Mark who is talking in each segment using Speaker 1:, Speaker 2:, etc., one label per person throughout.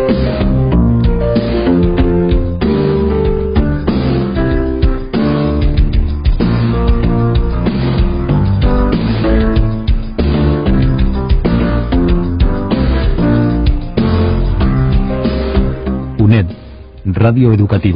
Speaker 1: UNED, Radio Educativa.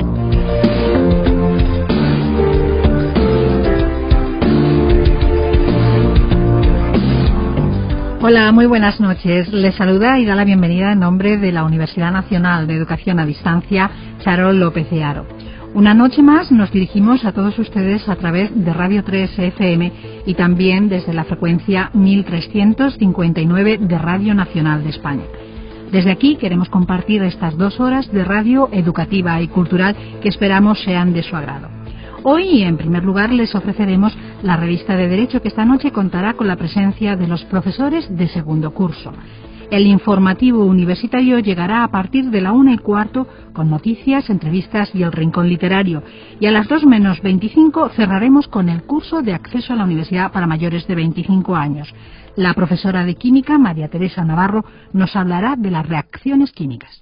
Speaker 2: Hola, muy buenas noches. Les saluda y da la bienvenida en nombre de la Universidad Nacional de Educación a Distancia, Charo López de Haro. Una noche más nos dirigimos a todos ustedes a través de Radio 3 FM y también desde la frecuencia 1359 de Radio Nacional de España. Desde aquí queremos compartir estas 2 horas de radio educativa y cultural que esperamos sean de su agrado. Hoy, en primer lugar, les ofreceremos la revista de Derecho, que esta noche contará con la presencia de los profesores de segundo curso. El informativo universitario llegará a partir de la 1:15 con noticias, entrevistas y el rincón literario. Y a las 2:25 cerraremos con el curso de acceso a la universidad para mayores de 25 años. La profesora de Química, María Teresa Navarro, nos hablará de las reacciones químicas.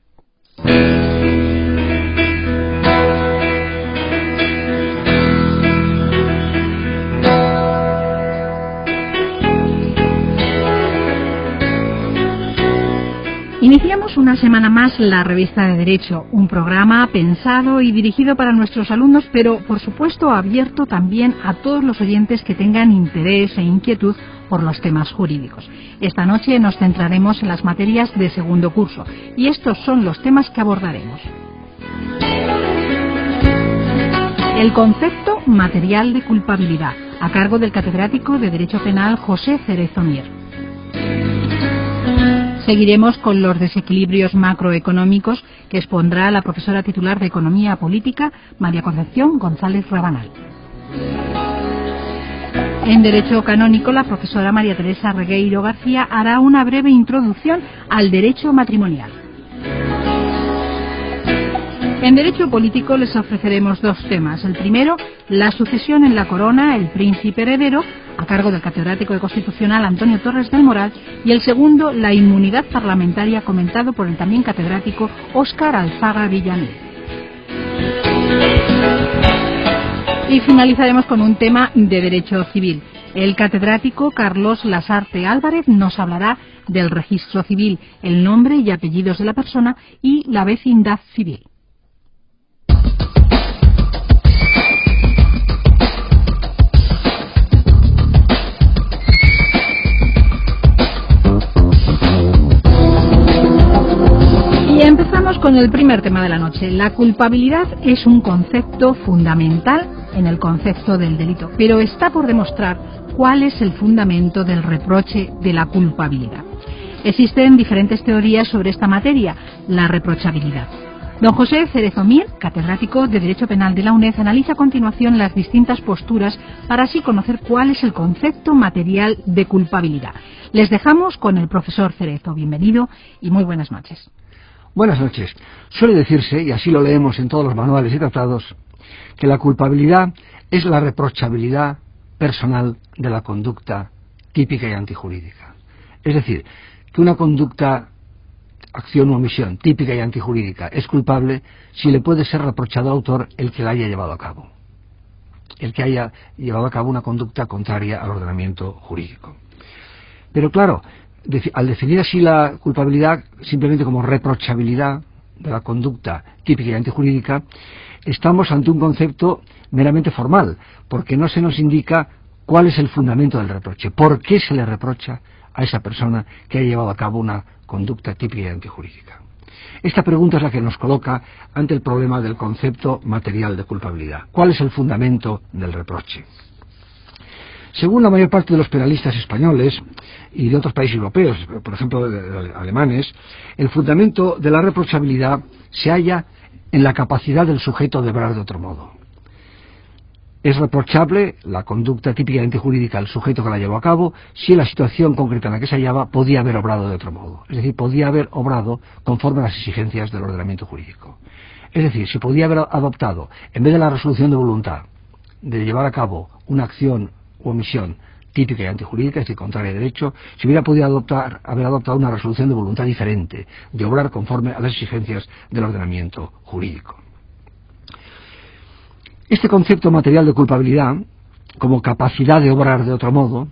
Speaker 2: Iniciamos una semana más la revista de Derecho, un programa pensado y dirigido para nuestros alumnos, pero por supuesto abierto también a todos los oyentes que tengan interés e inquietud por los temas jurídicos. Esta noche nos centraremos en las materias de segundo curso y estos son los temas que abordaremos. El concepto material de culpabilidad, a cargo del catedrático de Derecho Penal José Cerezo Mier. Seguiremos con los desequilibrios macroeconómicos que expondrá la profesora titular de Economía Política, María Concepción González Rabanal. En Derecho Canónico, la profesora María Teresa Regueiro García hará una breve introducción al derecho matrimonial. En Derecho Político les ofreceremos 2 temas. El primero, la sucesión en la corona, el príncipe heredero, a cargo del catedrático de Constitucional Antonio Torres del Moral, y el segundo, la inmunidad parlamentaria, comentado por el también catedrático Óscar Alzaga Villanueva. Y finalizaremos con un tema de Derecho Civil. El catedrático Carlos Lasarte Álvarez nos hablará del registro civil, el nombre y apellidos de la persona y la vecindad civil. Y empezamos con el primer tema de la noche. La culpabilidad es un concepto fundamental en el concepto del delito, pero está por demostrar cuál es el fundamento del reproche de la culpabilidad. Existen diferentes teorías sobre esta materia, la reprochabilidad. Don José Cerezo Mier, catedrático de Derecho Penal de la UNED, analiza a continuación las distintas posturas para así conocer cuál es el concepto material de culpabilidad. Les dejamos con el profesor Cerezo. Bienvenido y muy buenas noches.
Speaker 3: Buenas noches. Suele decirse, y así lo leemos en todos los manuales y tratados, que la culpabilidad es la reprochabilidad personal de la conducta típica y antijurídica. Es decir, que una conducta, acción u omisión típica y antijurídica es culpable si le puede ser reprochado al autor el que la haya llevado a cabo, el que haya llevado a cabo una conducta contraria al ordenamiento jurídico. Pero claro, al definir así la culpabilidad simplemente como reprochabilidad de la conducta típica y antijurídica, estamos ante un concepto meramente formal, porque no se nos indica cuál es el fundamento del reproche, por qué se le reprocha a esa persona que ha llevado a cabo una conducta típica y antijurídica. Esta pregunta es la que nos coloca ante el problema del concepto material de culpabilidad. ¿Cuál es el fundamento del reproche? Según la mayor parte de los penalistas españoles y de otros países europeos, por ejemplo de alemanes, el fundamento de la reprochabilidad se halla en la capacidad del sujeto de obrar de otro modo. Es reprochable la conducta típica y antijurídica del sujeto que la llevó a cabo si en la situación concreta en la que se hallaba podía haber obrado de otro modo. Es decir, podía haber obrado conforme a las exigencias del ordenamiento jurídico. Es decir, si podía haber adoptado, en vez de la resolución de voluntad, de llevar a cabo una acción u omisión típica y antijurídica, es decir, contraria a derecho, si hubiera podido haber adoptado una resolución de voluntad diferente, de obrar conforme a las exigencias del ordenamiento jurídico. Este concepto material de culpabilidad, como capacidad de obrar de otro modo,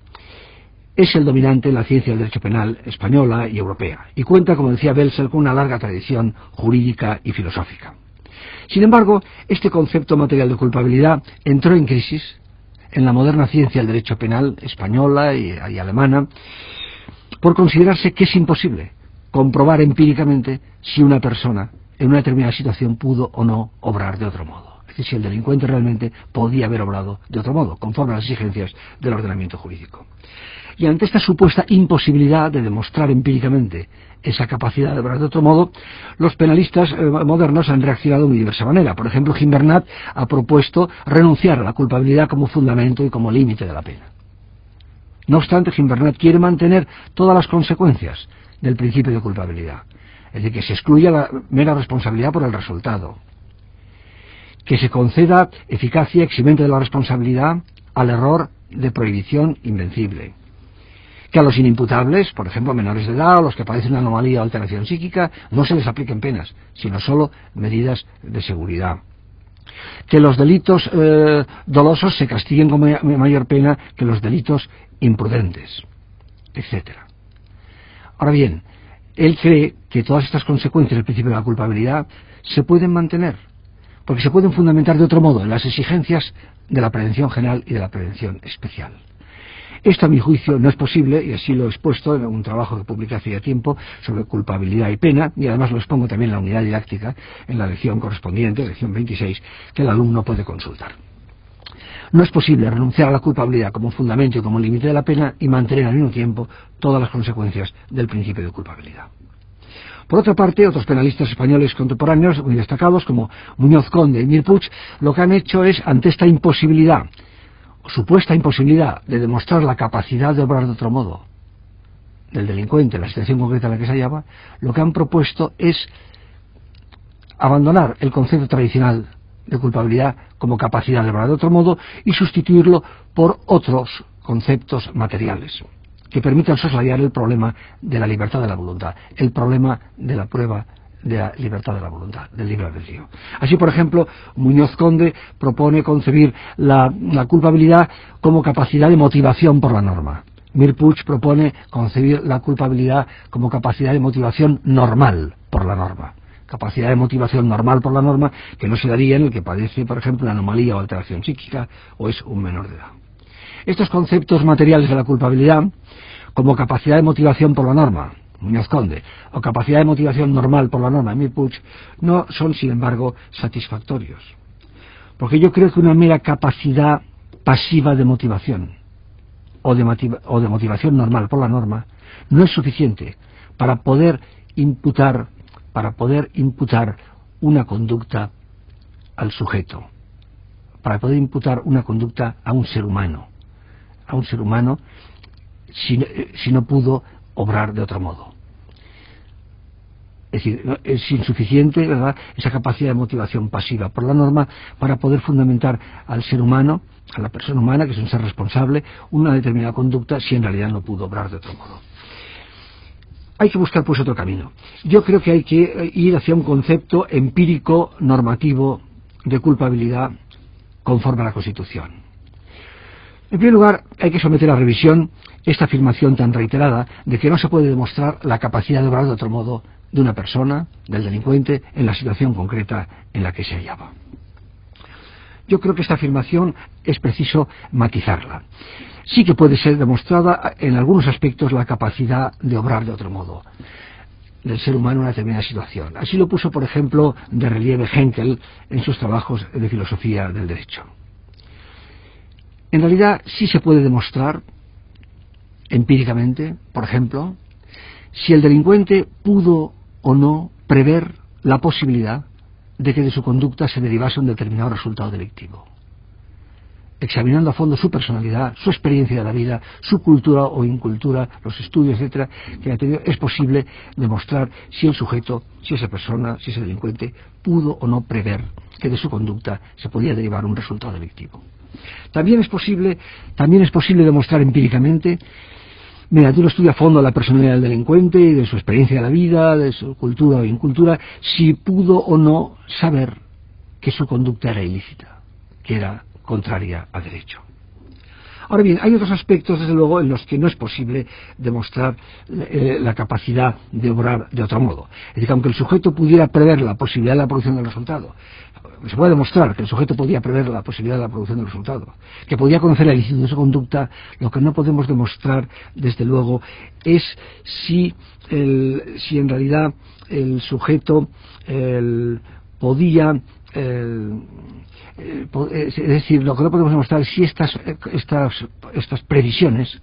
Speaker 3: es el dominante en la ciencia del derecho penal española y europea, y cuenta, como decía Belsel, con una larga tradición jurídica y filosófica. Sin embargo, este concepto material de culpabilidad entró en crisis en la moderna ciencia del derecho penal española y alemana, por considerarse que es imposible comprobar empíricamente si una persona en una determinada situación pudo o no obrar de otro modo. Es decir, si el delincuente realmente podía haber obrado de otro modo, conforme a las exigencias del ordenamiento jurídico. Y ante esta supuesta imposibilidad de demostrar empíricamente esa capacidad de obrar de otro modo, los penalistas modernos han reaccionado de diversa manera. Por ejemplo, Gimbernat ha propuesto renunciar a la culpabilidad como fundamento y como límite de la pena. No obstante, Gimbernat quiere mantener todas las consecuencias del principio de culpabilidad. Es decir, que se excluya la mera responsabilidad por el resultado, que se conceda eficacia eximente de la responsabilidad al error de prohibición invencible, que a los inimputables, por ejemplo menores de edad o los que padecen una anomalía o alteración psíquica, no se les apliquen penas, sino solo medidas de seguridad, que los delitos dolosos se castiguen con mayor pena que los delitos imprudentes, etc. Ahora bien, él cree que todas estas consecuencias del principio de la culpabilidad se pueden mantener, porque se pueden fundamentar de otro modo en las exigencias de la prevención general y de la prevención especial. Esto, a mi juicio, no es posible, y así lo he expuesto en un trabajo que publiqué hace ya tiempo sobre culpabilidad y pena, y además lo expongo también en la unidad didáctica, en la lección correspondiente, lección 26, que el alumno puede consultar. No es posible renunciar a la culpabilidad como fundamento y como límite de la pena y mantener al mismo tiempo todas las consecuencias del principio de culpabilidad. Por otra parte, otros penalistas españoles contemporáneos muy destacados, como Muñoz Conde y Mir Puig, lo que han hecho es, ante esta imposibilidad, o supuesta imposibilidad de demostrar la capacidad de obrar de otro modo del delincuente en la situación concreta en la que se hallaba, lo que han propuesto es abandonar el concepto tradicional de culpabilidad como capacidad de obrar de otro modo y sustituirlo por otros conceptos materiales que permitan soslayar el problema de la libertad de la voluntad, el problema de la prueba de la libertad de la voluntad, del libre albedrío. Así, por ejemplo, Muñoz Conde propone concebir la culpabilidad como capacidad de motivación por la norma. Mir Puig propone concebir la culpabilidad como capacidad de motivación normal por la norma. Capacidad de motivación normal por la norma que no se daría en el que padece, por ejemplo, una anomalía o alteración psíquica o es un menor de edad. Estos conceptos materiales de la culpabilidad, como capacidad de motivación por la norma, Muñoz Conde, o capacidad de motivación normal por la norma, Mir Puig, no son, sin embargo, satisfactorios. Porque yo creo que una mera capacidad pasiva de motivación o de motivación normal por la norma no es suficiente para poder imputar una conducta al sujeto, para poder imputar una conducta a un ser humano si no pudo obrar de otro modo. Es decir, es insuficiente, ¿verdad?, esa capacidad de motivación pasiva por la norma para poder fundamentar al ser humano, a la persona humana, que es un ser responsable, una determinada conducta si en realidad no pudo obrar de otro modo. Hay que buscar pues otro camino. Yo creo que hay que ir hacia un concepto empírico normativo de culpabilidad conforme a la Constitución. En primer lugar, hay que someter a revisión esta afirmación tan reiterada de que no se puede demostrar la capacidad de obrar de otro modo de una persona, del delincuente, en la situación concreta en la que se hallaba. Yo creo que esta afirmación es preciso matizarla. Sí que puede ser demostrada en algunos aspectos la capacidad de obrar de otro modo del ser humano en una determinada situación. Así lo puso, por ejemplo, de relieve Henkel en sus trabajos de filosofía del derecho. En realidad sí se puede demostrar empíricamente, por ejemplo, si el delincuente pudo o no prever la posibilidad de que de su conducta se derivase un determinado resultado delictivo. Examinando a fondo su personalidad, su experiencia de la vida, su cultura o incultura, los estudios, etcétera, que ha tenido, es posible demostrar si el sujeto, si esa persona, si ese delincuente pudo o no prever que de su conducta se podía derivar un resultado delictivo. También es posible demostrar empíricamente, mediante un estudio a fondo de la personalidad del delincuente y de su experiencia de la vida, de su cultura o incultura, si pudo o no saber que su conducta era ilícita, que era contraria a derecho. Ahora bien, hay otros aspectos, desde luego, en los que no es posible demostrar la capacidad de obrar de otro modo. Es decir, que aunque el sujeto pudiera prever la posibilidad de la producción del resultado, se puede demostrar que el sujeto podía prever la posibilidad de la producción del resultado, que podía conocer la ilicitud de su conducta. Lo que no podemos demostrar, desde luego, es si en realidad el sujeto podía... es decir, lo que no podemos demostrar es si estas previsiones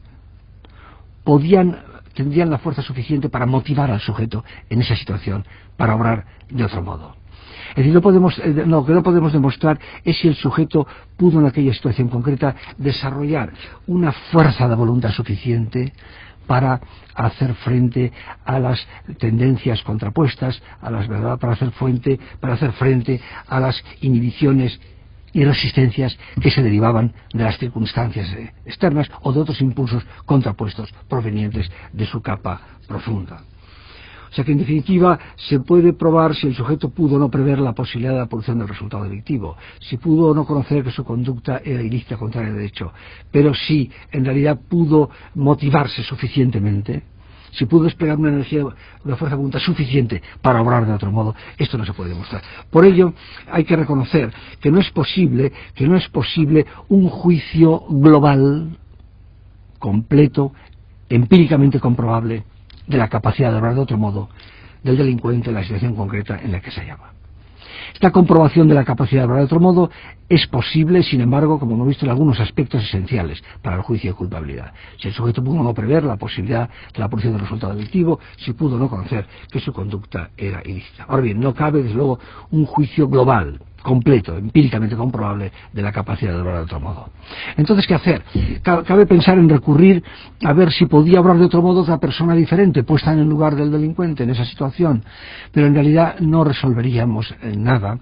Speaker 3: tendrían la fuerza suficiente para motivar al sujeto en esa situación para obrar de otro modo. Es decir, lo que no podemos demostrar es si el sujeto pudo en aquella situación concreta desarrollar una fuerza de voluntad suficiente para hacer frente a las tendencias contrapuestas, para hacer frente a las inhibiciones y resistencias que se derivaban de las circunstancias externas o de otros impulsos contrapuestos provenientes de su capa profunda. O sea que, en definitiva, se puede probar si el sujeto pudo o no prever la posibilidad de la producción del resultado delictivo, si pudo o no conocer que su conducta era ilícita contraria al derecho, pero si en realidad pudo motivarse suficientemente, si pudo desplegar una fuerza de voluntad suficiente para obrar de otro modo, esto no se puede demostrar. Por ello, hay que reconocer que no es posible un juicio global, completo, empíricamente comprobable, de la capacidad de obrar de otro modo del delincuente en la situación concreta en la que se hallaba. Esta comprobación de la capacidad de obrar de otro modo es posible, sin embargo, como hemos visto, en algunos aspectos esenciales para el juicio de culpabilidad. Si el sujeto pudo no prever la posibilidad de la producción del resultado delictivo, si pudo no conocer que su conducta era ilícita. Ahora bien, no cabe, desde luego, un juicio global, completo, empíricamente comprobable, de la capacidad de obrar de otro modo. Entonces, ¿qué hacer? Cabe pensar en recurrir a ver si podía obrar de otro modo otra persona diferente, puesta en el lugar del delincuente en esa situación, pero en realidad no resolveríamos nada,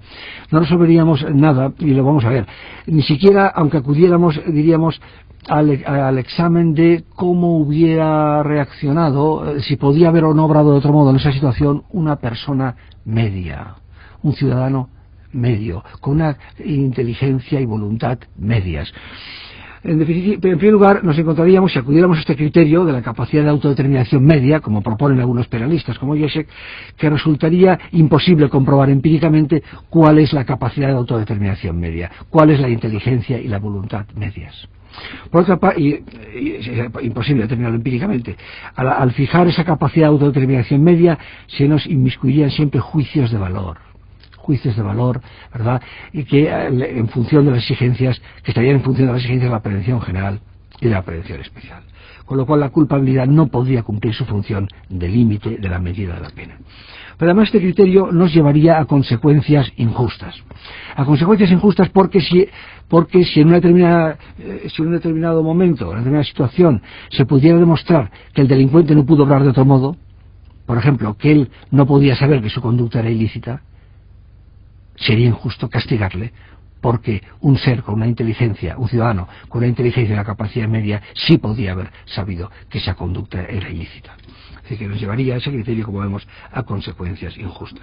Speaker 3: y lo vamos a ver. Ni siquiera, aunque acudiéramos, diríamos, al examen de cómo hubiera reaccionado, si podía haber o no obrado de otro modo en esa situación una persona media, un ciudadano medio, con una inteligencia y voluntad medias. En primer lugar, nos encontraríamos, si acudiéramos a este criterio de la capacidad de autodeterminación media, como proponen algunos penalistas como Ježek, que resultaría imposible comprobar empíricamente cuál es la capacidad de autodeterminación media, cuál es la inteligencia y la voluntad medias. Por otra parte, es imposible determinarlo empíricamente, al fijar esa capacidad de autodeterminación media, se nos inmiscuirían siempre juicios de valor, ¿verdad? Y que en función de las exigencias, que estarían en función de las exigencias de la prevención general y de la prevención especial. Con lo cual la culpabilidad no podría cumplir su función de límite de la medida de la pena. Pero además este criterio nos llevaría a consecuencias injustas. A consecuencias injustas porque si en un determinado momento, en una determinada situación, se pudiera demostrar que el delincuente no pudo obrar de otro modo, por ejemplo, que él no podía saber que su conducta era ilícita, sería injusto castigarle porque un ser con una inteligencia, un ciudadano con una inteligencia y una capacidad media, sí podía haber sabido que esa conducta era ilícita. Así que nos llevaría ese criterio, como vemos, a consecuencias injustas.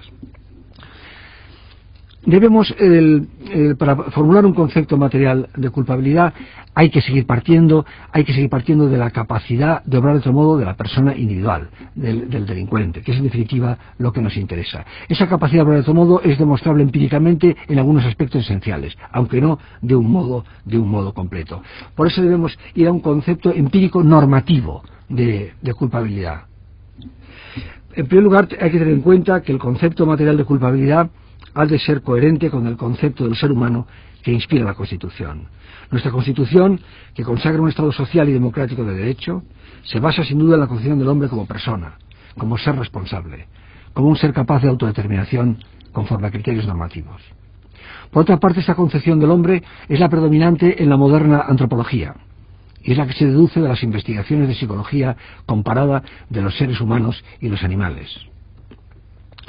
Speaker 3: Debemos, para formular un concepto material de culpabilidad, hay que seguir partiendo de la capacidad de obrar de otro modo de la persona individual, del delincuente, que es en definitiva lo que nos interesa. Esa capacidad de obrar de otro modo es demostrable empíricamente en algunos aspectos esenciales, aunque no de un modo completo. Por eso debemos ir a un concepto empírico normativo de culpabilidad. En primer lugar, hay que tener en cuenta que el concepto material de culpabilidad ha de ser coherente con el concepto del ser humano que inspira la Constitución. Nuestra Constitución, que consagra un Estado social y democrático de derecho, se basa sin duda en la concepción del hombre como persona, como ser responsable, como un ser capaz de autodeterminación conforme a criterios normativos. Por otra parte, esta concepción del hombre es la predominante en la moderna antropología, y es la que se deduce de las investigaciones de psicología comparada de los seres humanos y los animales.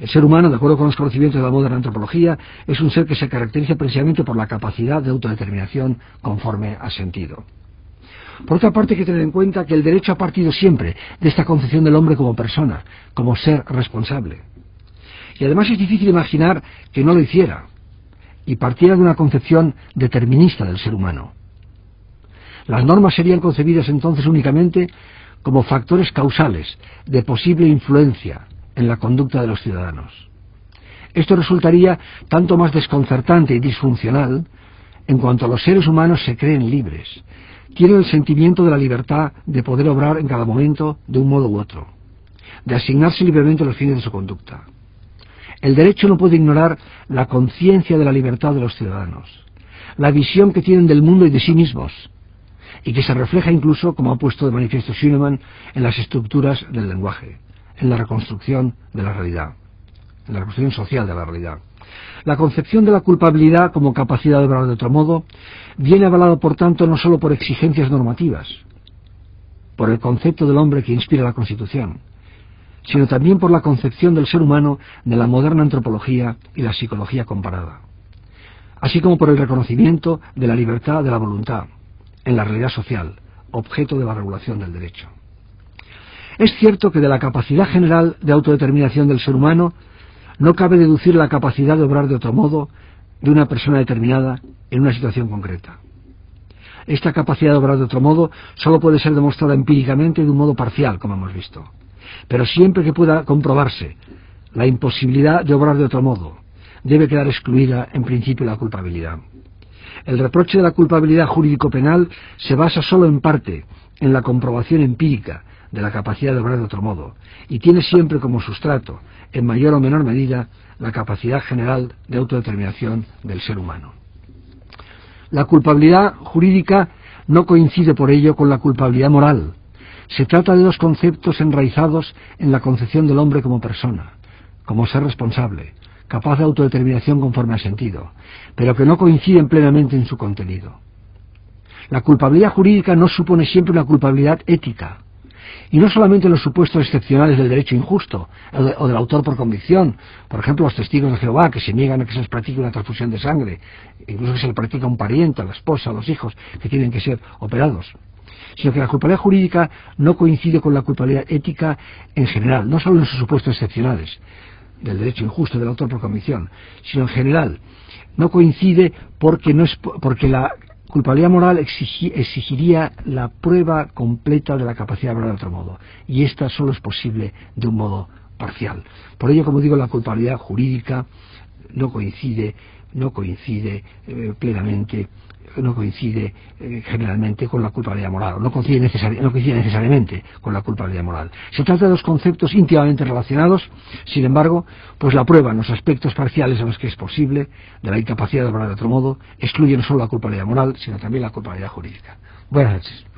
Speaker 3: El ser humano, de acuerdo con los conocimientos de la moderna antropología, es un ser que se caracteriza precisamente por la capacidad de autodeterminación conforme al sentido. Por otra parte, hay que tener en cuenta que el derecho ha partido siempre de esta concepción del hombre como persona, como ser responsable. Y además es difícil imaginar que no lo hiciera y partiera de una concepción determinista del ser humano. Las normas serían concebidas entonces únicamente como factores causales de posible influencia en la conducta de los ciudadanos. Esto resultaría tanto más desconcertante y disfuncional en cuanto los seres humanos se creen libres, tienen el sentimiento de la libertad de poder obrar en cada momento de un modo u otro, de asignarse libremente los fines de su conducta. El derecho no puede ignorar la conciencia de la libertad de los ciudadanos, la visión que tienen del mundo y de sí mismos, y que se refleja incluso, como ha puesto de manifiesto Schumann, en las estructuras del lenguaje, en la reconstrucción de la realidad, en la reconstrucción social de la realidad. La concepción de la culpabilidad como capacidad de obrar de otro modo viene avalado, por tanto, no solo por exigencias normativas, por el concepto del hombre que inspira la Constitución, sino también por la concepción del ser humano de la moderna antropología y la psicología comparada, así como por el reconocimiento de la libertad de la voluntad en la realidad social, objeto de la regulación del derecho. Es cierto que de la capacidad general de autodeterminación del ser humano no cabe deducir la capacidad de obrar de otro modo de una persona determinada en una situación concreta. Esta capacidad de obrar de otro modo solo puede ser demostrada empíricamente de un modo parcial, como hemos visto. Pero siempre que pueda comprobarse la imposibilidad de obrar de otro modo, debe quedar excluida en principio la culpabilidad. El reproche de la culpabilidad jurídico-penal se basa solo en parte en la comprobación empírica de la capacidad de obrar de otro modo, y tiene siempre como sustrato, en mayor o menor medida, la capacidad general de autodeterminación del ser humano. La culpabilidad jurídica no coincide por ello con la culpabilidad moral. Se trata de dos conceptos enraizados en la concepción del hombre como persona, como ser responsable, capaz de autodeterminación conforme al sentido, pero que no coinciden plenamente en su contenido. La culpabilidad jurídica no supone siempre una culpabilidad ética, y no solamente en los supuestos excepcionales del derecho injusto o del autor por convicción, por ejemplo los testigos de Jehová que se niegan a que se les practique una transfusión de sangre, incluso que se le practique a un pariente, a la esposa, a los hijos que tienen que ser operados, sino que la culpabilidad jurídica no coincide con la culpabilidad ética en general, no solo en sus supuestos excepcionales del derecho injusto del autor por convicción, sino en general. No coincide porque la culpabilidad moral exigiría la prueba completa de la capacidad de obrar de otro modo, y esta solo es posible de un modo parcial. Por ello, como digo, la culpabilidad jurídica no coincide plenamente, no coincide generalmente con la culpabilidad moral, no coincide necesariamente con la culpabilidad moral. Se trata de dos conceptos íntimamente relacionados, sin embargo, pues la prueba en los aspectos parciales en los que es posible de la incapacidad de obrar de otro modo excluye no solo la culpabilidad moral, sino también la culpabilidad jurídica. Buenas noches.